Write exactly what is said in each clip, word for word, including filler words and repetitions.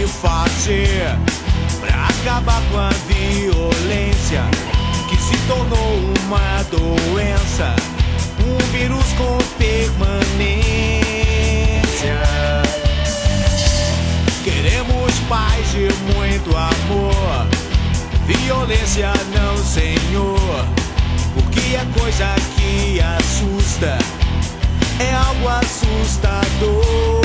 fazer pra acabar com a violência que se tornou uma doença, um vírus com permanência? Queremos paz e muito amor, violência não, Senhor, porque é coisa que assusta, é algo assustador.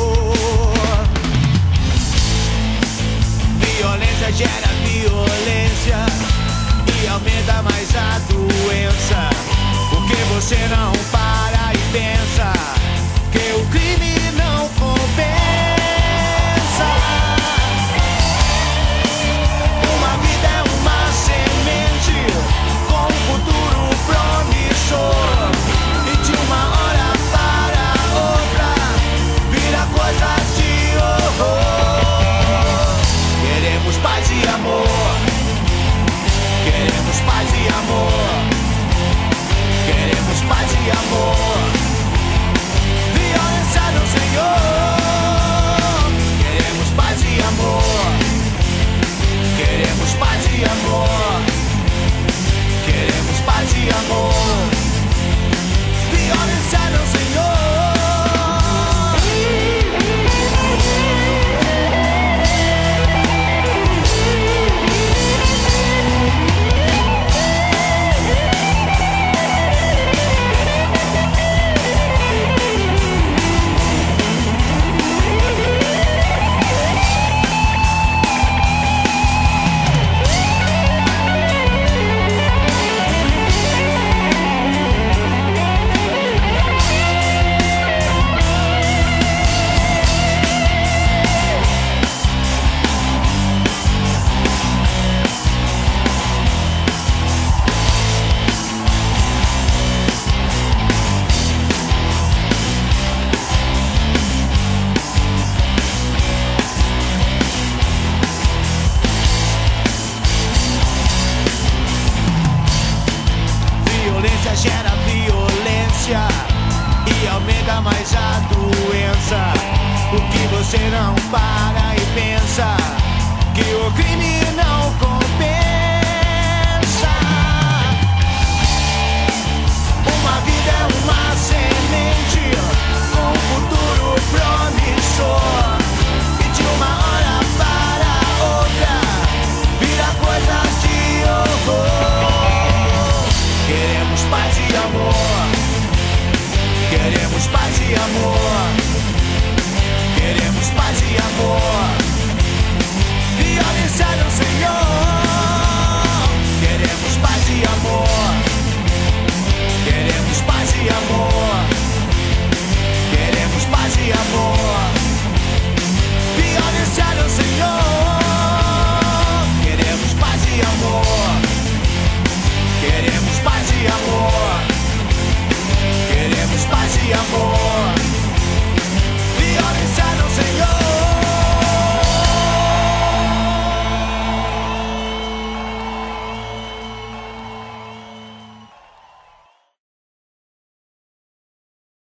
Violência gera violência e aumenta mais a doença, porque você não para e pensa que o crime não compensa. Uma vida é uma semente com um futuro promissor, e de uma hora para outra vira coisa de horror. Queremos paz e amor, queremos paz e amor, queremos paz e amor, violência não, Senhor. Queremos paz e amor, queremos paz e amor, queremos paz e amor, violência não, Senhor. Violência gera violência e aumenta mais a doença, porque você não para e pensa que o crime não compensa. Uma vida é uma semente com um futuro promissor, e de uma hora para outra vira coisas de horror. Queremos paz e amor, queremos paz e amor,